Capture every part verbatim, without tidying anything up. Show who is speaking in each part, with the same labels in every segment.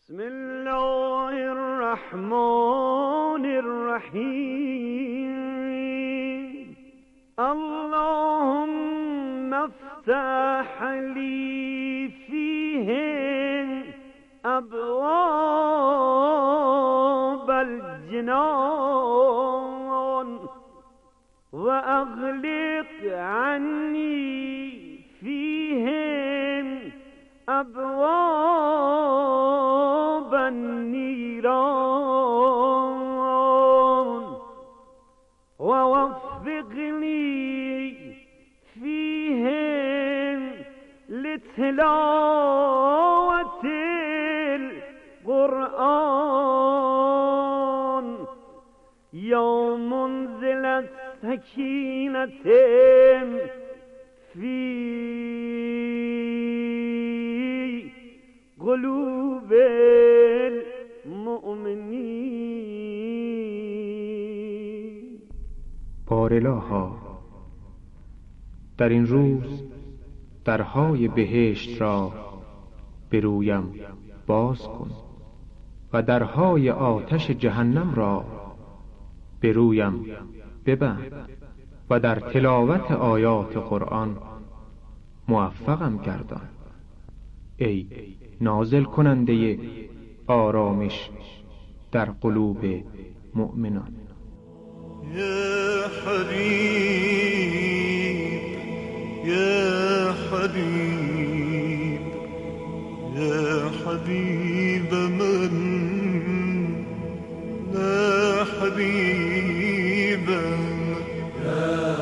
Speaker 1: بسم الله الرحمن الرحیم. اللهم افتح لی فیه ابواب الجنان و اغلق عنی فیه ابواب النیران و وفقنی فیهم لتلاوت القرآن یا منزل السکینة فی قلوب المؤمنین.
Speaker 2: بارالها، در این روز درهای بهشت را به رویم باز کن و درهای آتش جهنم را به رویم ببند و در تلاوت آیات قرآن موفقم گردان. ای نازل کننده آرامش در قلوب مؤمنان.
Speaker 3: یا حبیب یا حبیب یا حبیب من لا حبیب یا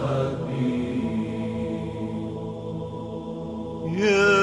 Speaker 3: حبیب یا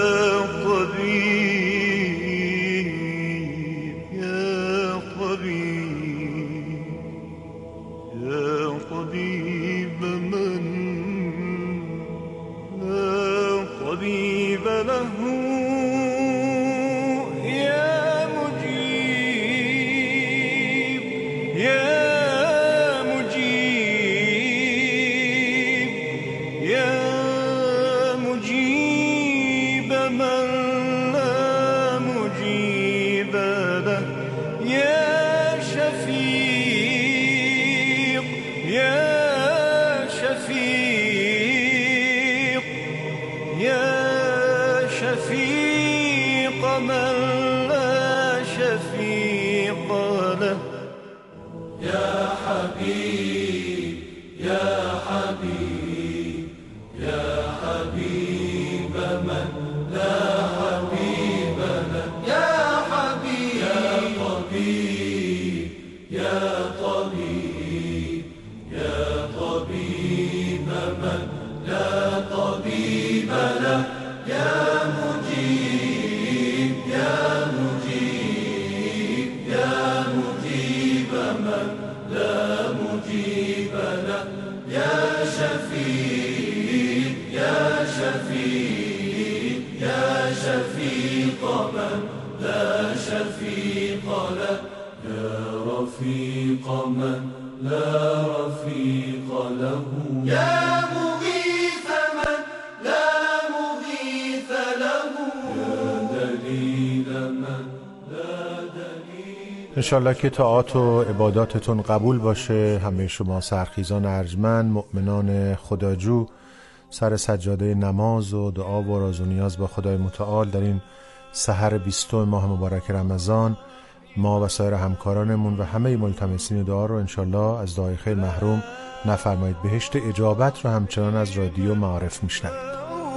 Speaker 4: انشالله که طاعات و عباداتتون قبول باشه. همه شما سرخیزان ارجمند، مؤمنان خداجو، سر سجاده نماز و دعا و راز و نیاز با خدای متعال در این سحر بیستم ماه مبارک رمضان، ما و سایر همکارانمون و همه ملتمسین دعا رو انشالله از دعای خیر محروم نفرمایید. بهشت اجابت رو همچنان از رادیو معارف میشنوید.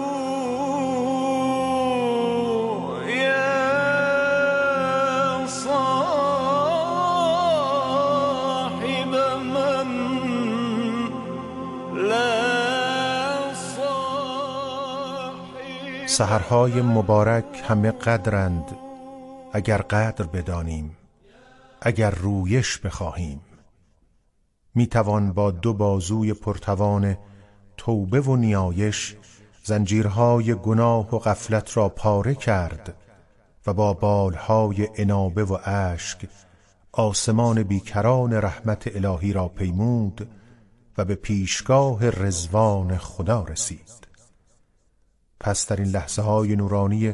Speaker 4: سحرهای مبارک همه قدرند اگر قدر بدانیم، اگر رویش بخواهیم. میتوان با دو بازوی پرتوان توبه و نیایش زنجیرهای گناه و غفلت را پاره کرد و با بالهای انابه و اشک آسمان بیکران رحمت الهی را پیمود و به پیشگاه رضوان خدا رسید. پس در این لحظه های نورانی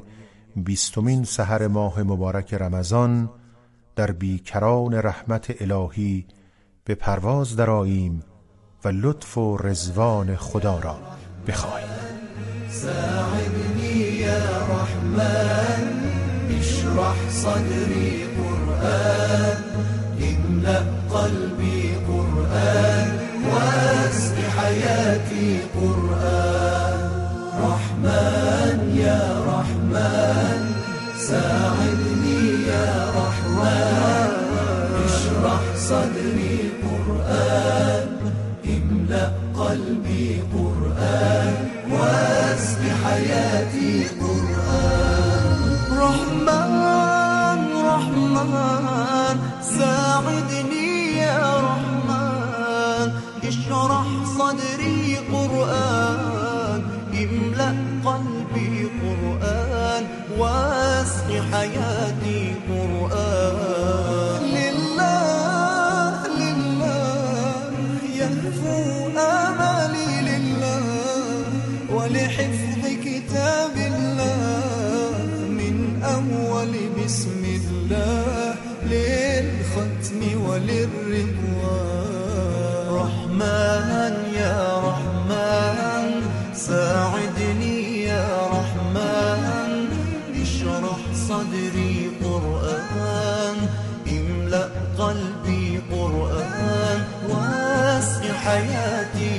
Speaker 4: بیستمین سحر ماه مبارک رمضان در بیکران رحمت الهی به پرواز درآییم و لطف و رضوان خدا را بخواهیم.
Speaker 3: ساعدني يا رحمن اشرح صدري قرآن املأ قلبي قرآن واسق حياتي قرآن رحمن يا رحمن ساعدني يا رحمن اشرح صدري قرآن املأ قلبي قرآن واسق حياتي قرآن رحمن رحمن ساعدني يا رحمن اشرح صدري قرآن املأ قلبي قرآن واسق حياتي قرآن لله لله يهفو آمالي لله ولحفظ كتاب الله من أول بسم الله للختم وللرضوان رحمن يا رحمن ساعدني يا رحمن اشرح صدري قرآن املأ قلبي قرآن واسق حياتي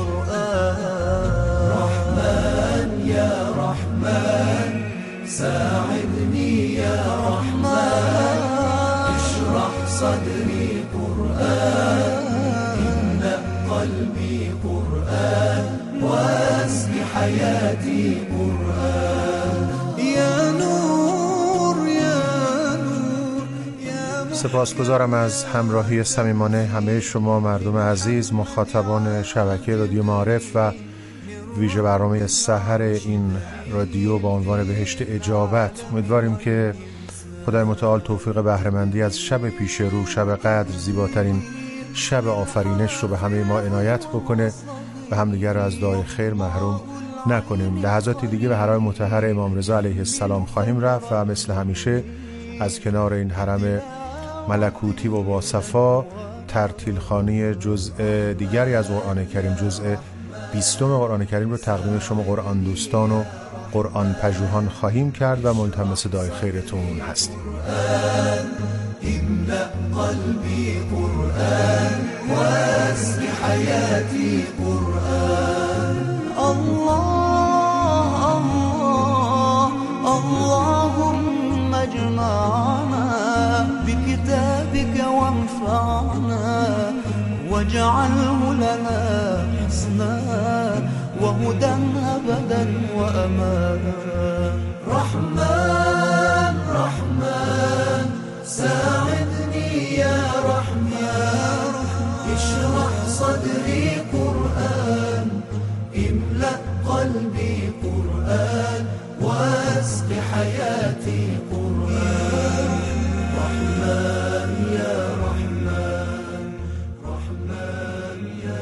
Speaker 3: قرآن رحمن يا رحمن ساعدني يا رحمن اشرح صدري قرآن املأ قلبي قرآن واسق حياتي قرآن يا نور يا نور يا
Speaker 4: سپاسگزارم از همراهی صمیمانه همه شما مردم عزیز، مخاطبان شبکه رادیو معارف و ویژه برنامه سحر این رادیو با عنوان بهشت اجابت. امیدواریم که خدای متعال توفیق بهره‌مندی از شب پیش رو، شب قدر، زیباترین شب آفرینش رو به همه ما عنایت بکنه و همدیگر رو از دعای خیر محروم نکنیم. لحظاتی دیگه به حرم مطهر امام رضا علیه السلام خواهیم رفت و مثل همیشه از کنار این حرم ملکوتی و باصفا ترتیل خوانی جزء دیگری از قرآن کریم، جزء بیستم قرآن کریم رو تقدیم شما قرآن دوستان و قرآن پژوهان خواهیم کرد و ملتمس دعای خیرتون هستیم.
Speaker 3: املأ قلبي قرآن واسق حياتي قرآن الله الله اللهم اجمعنا بكتابك وانفعنا واجعله لنا حسنا وهدى أبدا وأمانا رحمن رحمن ساعدني يا رحمن اشرح صدري قرآن املأ قلبي قرآن واسق حياتي قرآن رحمن يا رحمن رحمن يا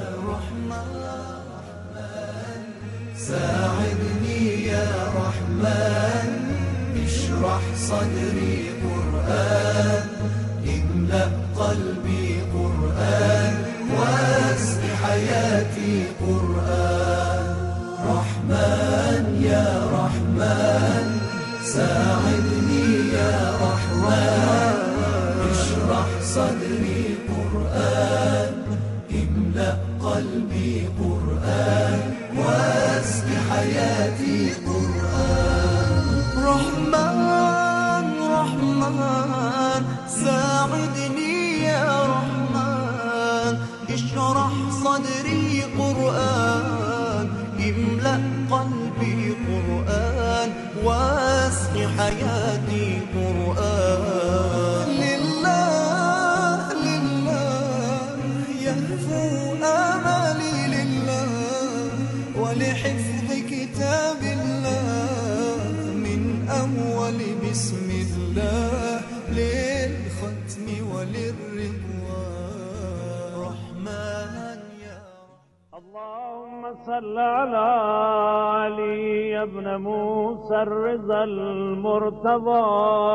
Speaker 3: رحمن ساعدني يا رحمن اشرح صدري قرآن املأ قلبي قرآن واسق حياتي قرآن رحمن يا رحمن ساعدني يا رحمن اشرح صدري قرآن املأ قلبي قرآن واسق حياتي قرآن رحمن رحمن ساعدني يا رحمن اشرح صدري قرآن املأ قلبي قرآن واسق حياتي قرآن لله لله يهفو آمالي لله ولحفظ كتاب الله من أول بسم الله للختم وللرضوان رحمن يا
Speaker 1: اللهم صل على علي بن موسى الرضا المرتضى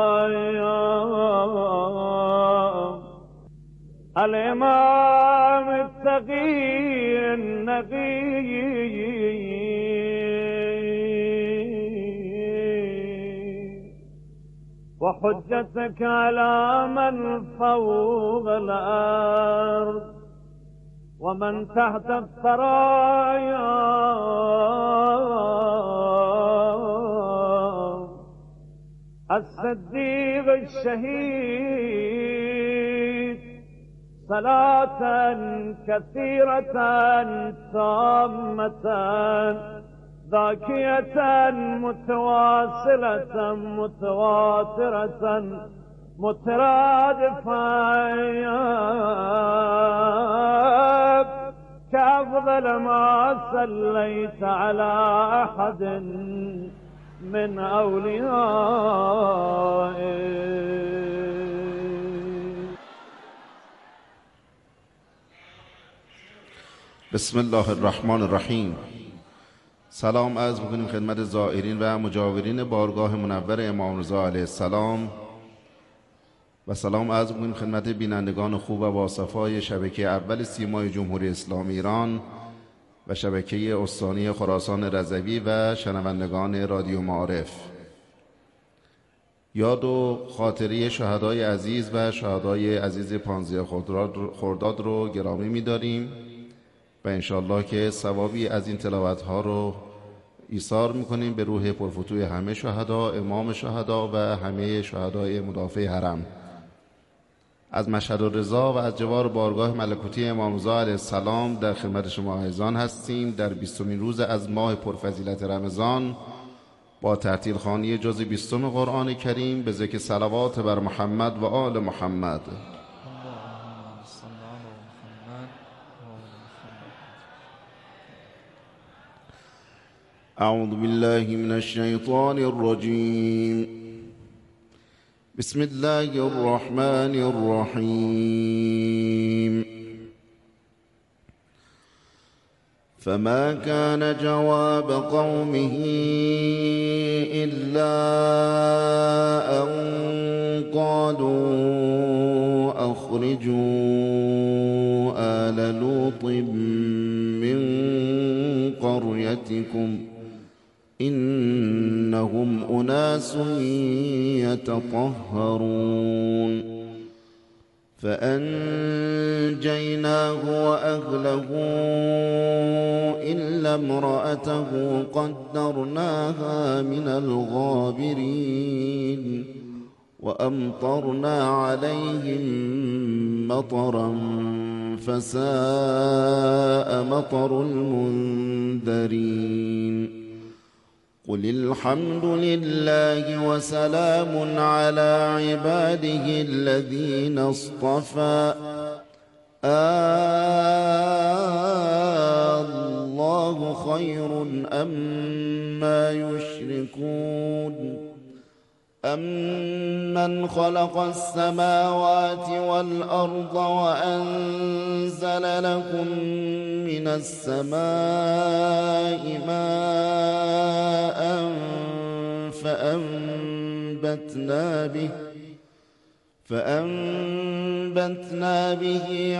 Speaker 1: الإمام التقي النقي وحجتك على من فوق الأرض ومن تحت الثرايا الصديق الشهيد صلاة كثيرة تامة ذاكية متواصلة متواترة مترادفة كأفضل ما صليت على أحد من أوليائك.
Speaker 5: بسم الله الرحمن الرحیم. سلام عرض می‌کنیم خدمت زائرین و مجاورین بارگاه منور امام رضا علیه السلام و سلام عرض می‌کنیم خدمت بینندگان خوب و باصفای شبکه اول سیمای جمهوری اسلامی ایران و شبکه استانی خراسان رضوی و شنوندگان رادیو معارف. یاد و خاطره شهدای عزیز و شهدای عزیز پانزده خرداد رو گرامی می‌داریم و انشالله که ثوابی از این تلاوت ها رو ایثار میکنیم به روح پرفتوح همه شهدا، امام شهدا و همه شهدای مدافع حرم. از مشهد الرضا و از جوار بارگاه ملکوتی امام رضا علیه السلام در خدمت شما عزیزان هستیم در بیستمین روز از ماه پرفضیلت رمضان با ترتیل خوانی جز بیستم قرآن کریم به ذکر صلوات بر محمد و آل محمد. أعوذ بالله من الشيطان الرجيم. بسم الله الرحمن الرحيم. فما كان جواب قومه إلا أن قالوا أخرجوا آل لوط من قريتكم إنهم أناس يتطهرون. فأنجيناه وأهله إلا امرأته قدرناها من الغابرين وأمطرنا عليهم مطرا فساء مطر المنذرين. قل الحمد لله وسلام على عباده الذين اصطفى الله خير أما يشركون. أمن خلق السماوات والأرض وأنزل لكم من السماء ماء فأنبتنا به فأنبتنا به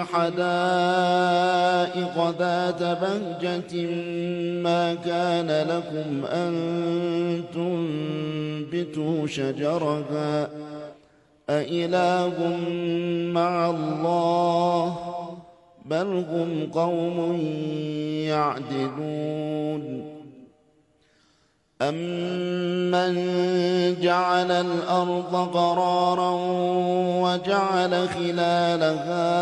Speaker 5: حدائق ذات بهجة ما كان لكم أن تنبتوا شجرها أإله مع الله بل هم قوم يعدلون. أمن جعل الأرض قرارا وجعل خلالها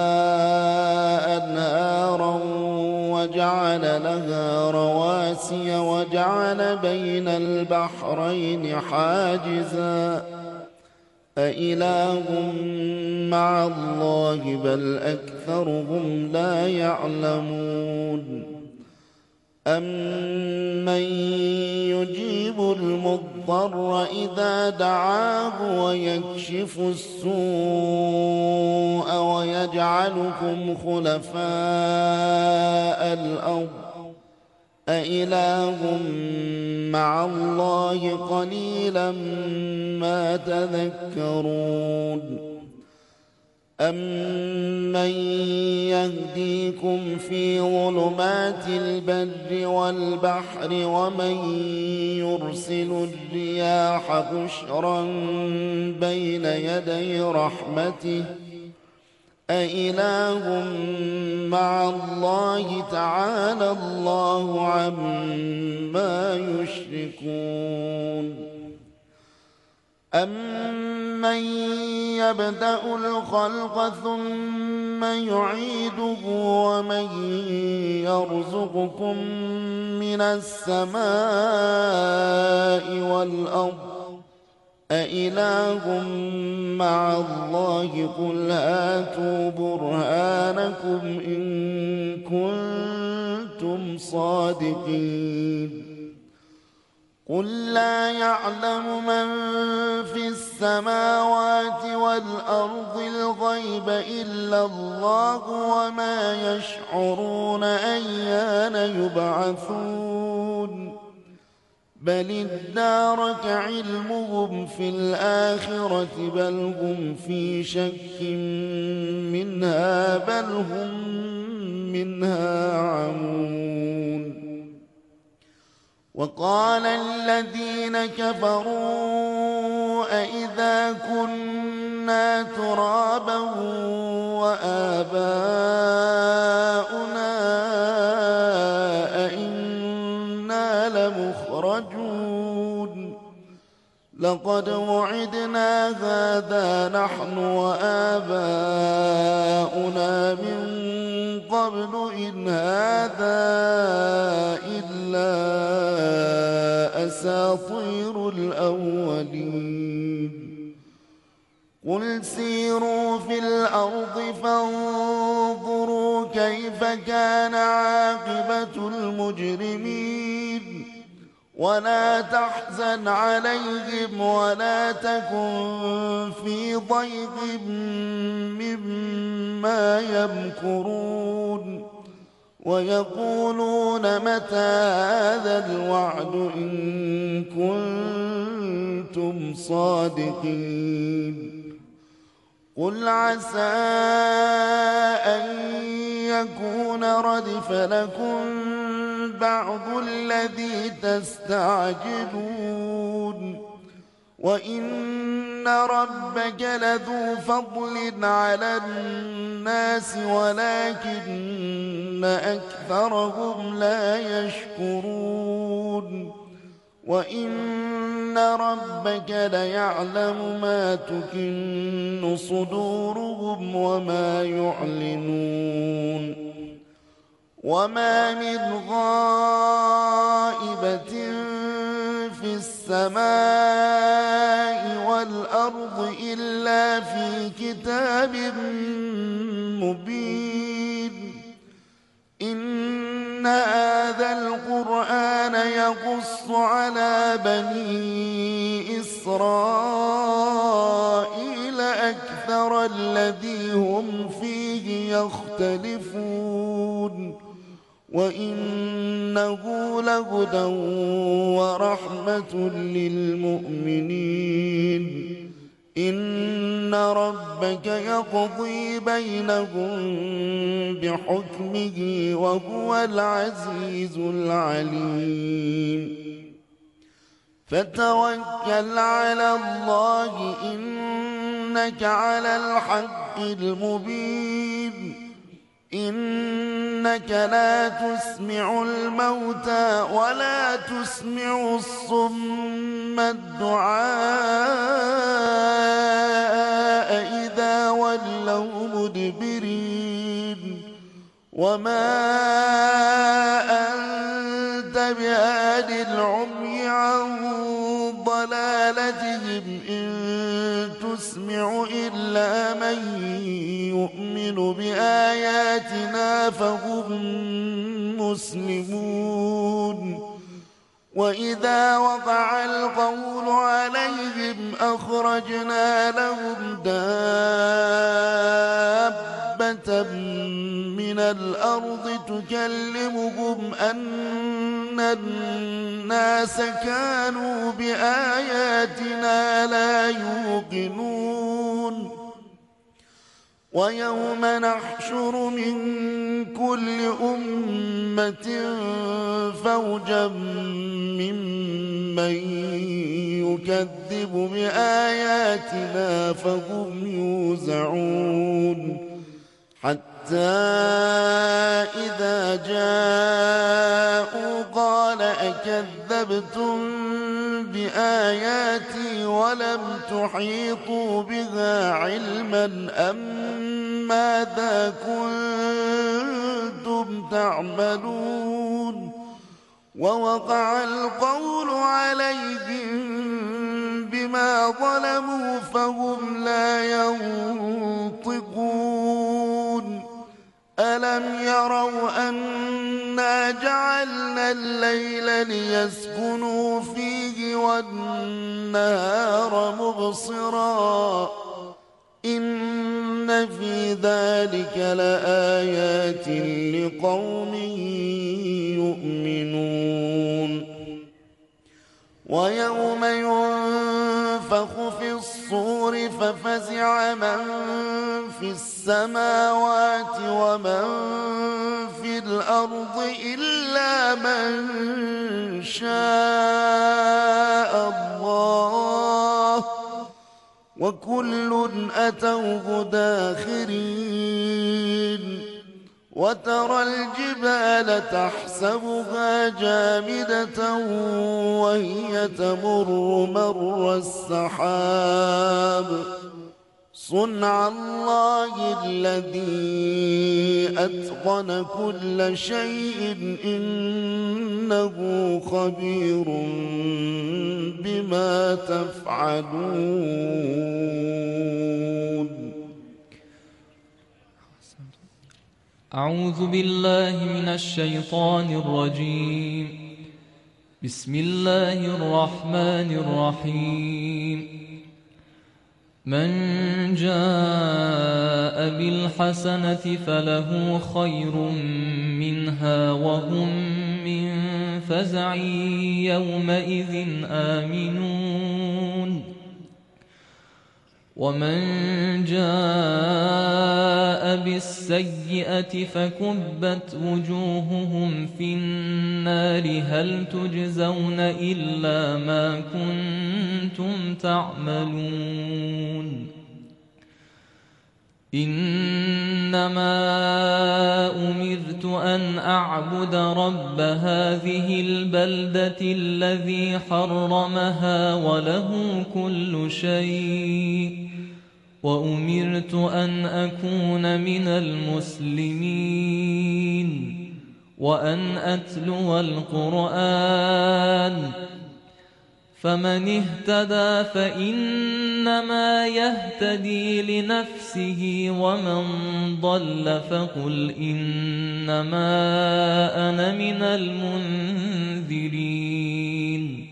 Speaker 5: أنهارا وجعل لها رواسي وجعل بين البحرين حاجزا أإله مع الله بل أكثرهم لا يعلمون. أمن يجيب المضطر إذا دعاه ويكشف السوء ويجعلكم خلفاء الأرض
Speaker 3: أإله مع الله قليلا ما تذكرون أمن يهديكم في ظلمات البر والبحر ومن يرسل الرياح بشرا بين يدي رحمته أإله مع الله تعالى الله عما يشركون أمن يبدأ الخلق ثم يعيده ومن يرزقكم من السماء والأرض أإله مع الله قل هاتوا برهانكم إن كنتم صادقين قل لا يعلم من في السماوات والأرض الغيب إلا الله وما يشعرون أيان يبعثون بل ادارك علمهم في الآخرة بل هم في شك منها بل هم منها عمون وقال الذين كفروا أئذا كنا ترابا وآباؤنا أئنا لمخرجون لقد وعدنا هذا نحن وآباؤنا من قبل إن هذا إلا أساطير الأولين قل سيروا في الأرض فانظروا كيف كان عاقبة المجرمين ولا تحزن عليهم ولا تكن في ضيق مما يمكرون ويقولون متى هذا الوعد إن كنتم صادقين قل عسى أن يكون ردف لكم بعض الذي تستعجلون وإن ربك لذو فضل على الناس ولكن أكثرهم لا يشكرون وإن ربك ليعلم ما تكن صدورهم وما يعلنون وما من غائبة في السماء والأرض إلا في كتاب مبين إن هذا القرآن يقص على بني إسرائيل أكثر الذي هم فيه يختلفون وإنه لهدى ورحمة للمؤمنين إن ربك يقضي بينهم بحكمه وهو العزيز العليم فتوكل على الله إنك على الحق المبين إنك لا تسمع الموتى ولا تسمع الصم الدعاء إذا ولوا مدبرين وما أنت بهاد العمي عن ضلالتهم إن تسمع إلا من يؤمن بآياتنا فهم مسلمون وإذا وقع القول عليهم أخرجنا لهم دابة من الأرض تكلمهم أن الناس كانوا بآياتنا لا يوقنون ويوم نحشر من كل أمة فوجا ممن يكذب بآياتنا فهم يوزعون حتى إذا جاءوا قال أكذبتم بآياتي ولم تحيطوا بها علما أم ماذا كنتم تعملون ووقع القول عليهم بما ظلموا فهم لا ينطقون ألم يروا أنا جعلنا الليل ليسكنوا فيه والنهار مبصرا إن في ذلك لآيات لقوم يؤمنون ويوم ينفخ في الصور ففزع من في السماوات ومن في الأرض إلا من شاء الله وكل أتوه داخرين وترى الجبال تحسبها جامدة وهي تمر مر السحاب صنع الله الذي أتقن كل شيء إنه خبير بما تفعلون.
Speaker 6: أعوذ بالله من الشيطان الرجيم. بسم الله الرحمن الرحيم. من جاء بالحسنة فله خير منها وهم من فزع يومئذ آمنون ومن جاء بالسيئة فكبت وجوههم في النار هل تجزون إلا ما كنتم تعملون إنما أمرت أن أعبد رب هذه البلدة الذي حرمها وله كل شيء وأمرت أن أكون من المسلمين وأن أتلو القرآن فمن اهتدى فإنما يهتدي لنفسه ومن ضل فقل إنما أنا من المنذرين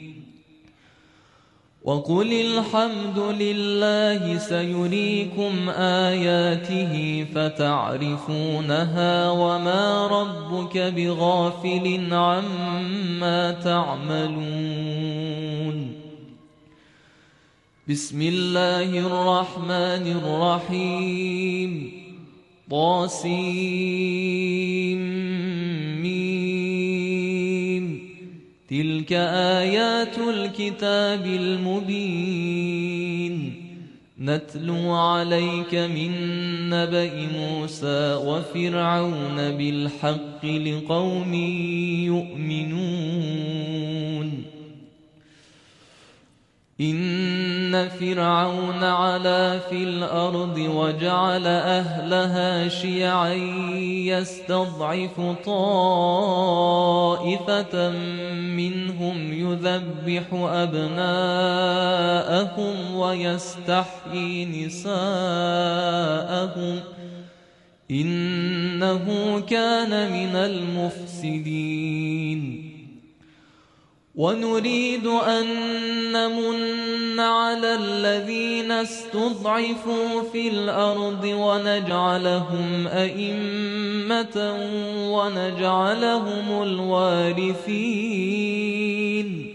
Speaker 6: وقل الحمد لله سيريكم آياته فتعرفونها وما ربك بغافل عما تعملون بسم الله الرحمن الرحيم طاسيم تلك آيات الكتاب المبين نتلو عليك من نبأ موسى وفرعون بالحق لقوم يؤمنون إن فرعون علا في الأرض وجعل أهلها شيعا يستضعف طائفة منهم يذبح أبناءهم ويستحيي نساءهم إنه كان من المفسدين ونريد أن نمن على الذين استضعفوا في الأرض ونجعلهم أئمة ونجعلهم الوارثين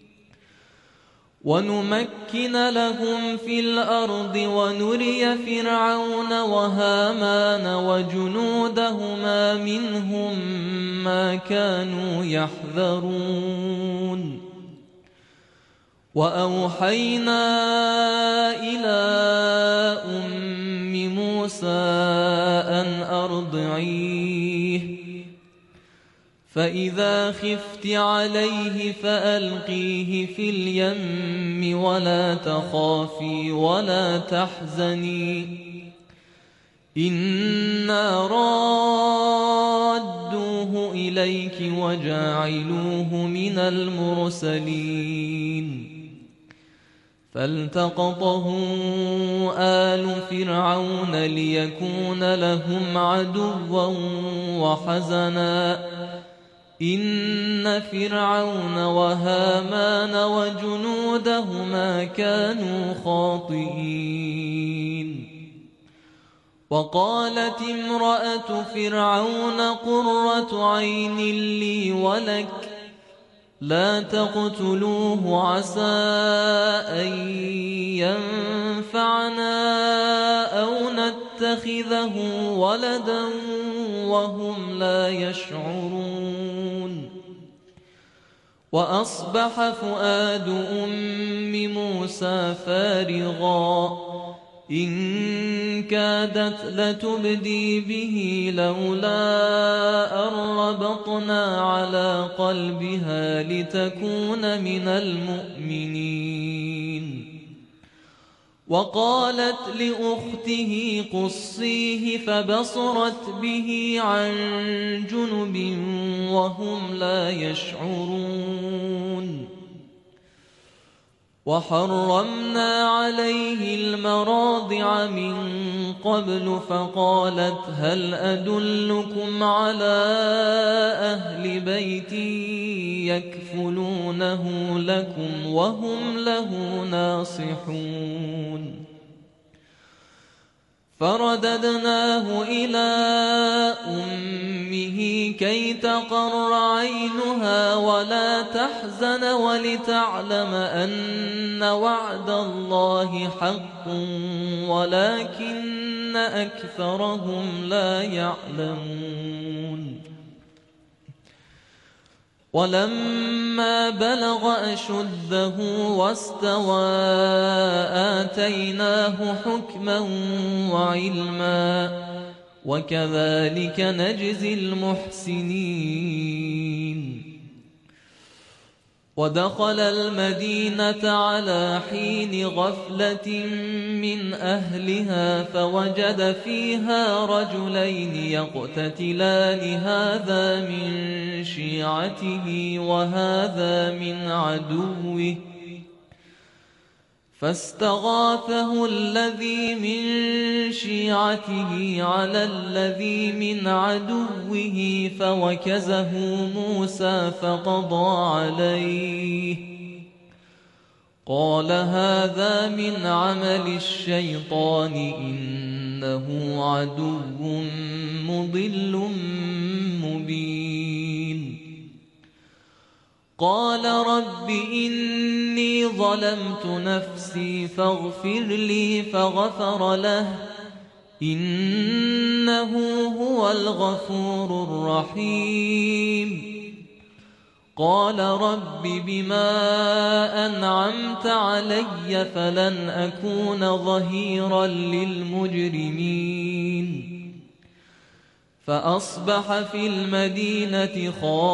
Speaker 6: ونمكن لهم في الأرض ونري فرعون وهامان وجنودهما منهم ما كانوا يحذرون وأوحينا إلى أم موسى أن أرضعيه فإذا خفت عليه فألقيه في اليم ولا تخافي ولا تحزني إنا رادوه إليك وجاعلوه من المرسلين فالتقطه آل فرعون ليكون لهم عدوا وحزنا إن فرعون وهامان وجنودهما كانوا خاطئين وقالت امرأة فرعون قرة عين لي ولك لا تقتلوه عسى أن ينفعنا أو نتخذه ولدا وهم لا يشعرون وأصبح فؤاد أم موسى فارغا إن كادت لتبدي به لولا أن ربطنا على قلبها لتكون من المؤمنين وقالت لأخته قصيه فبصرت به عن جنب وهم لا يشعرون وحرمنا عليه المراضع من قبل فقالت هل أدلكم على أهل بيت يكفلونه لكم وهم له ناصحون فرددناه إلى أمه كي تقر عينها ولا تحزن ولتعلم أن وعد الله حق ولكن أكثرهم لا يعلمون ولما بلغ أشده واستوى آتيناه حكما وعلما وكذلك نجزي المحسنين ودخل المدينة على حين غفلة من أهلها فوجد فيها رجلين يقتتلان هذا من شيعته وهذا من عدوه فاستغاثه الذي من شيعته على الذي من عدوه فوكزه موسى فقضى عليه قال هذا من عمل الشيطان إنه عدو مضل مبين قال رب إني ظلمت نفسي فاغفر لي فغفر له إنه هو الغفور الرحيم قال رب بما أنعمت علي فلن أكون ظهيرا للمجرمين فأصبح في المدينة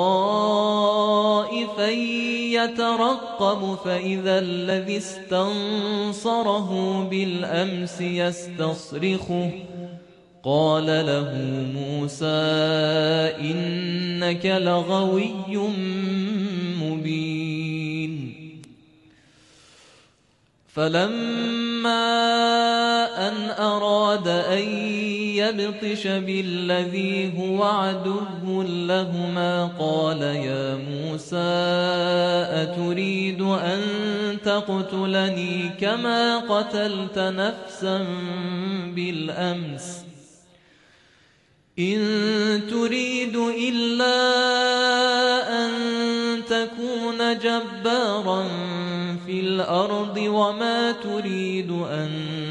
Speaker 6: خائفا يترقب فإذا الذي استنصره بالأمس يستصرخه قال له موسى إنك لغوي مبين فلما أن أراد أن يبطش بالذي هو عدو لهما قال يا موسى أتريد أن تقتلني كما قتلت نفسا بالأمس إن تريد إلا أن تكون جبارا في الأرض وما تريد أن